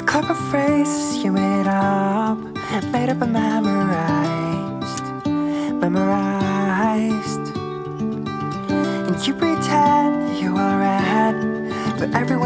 Clever phrases you made up and memorized. And you pretend you all read, but every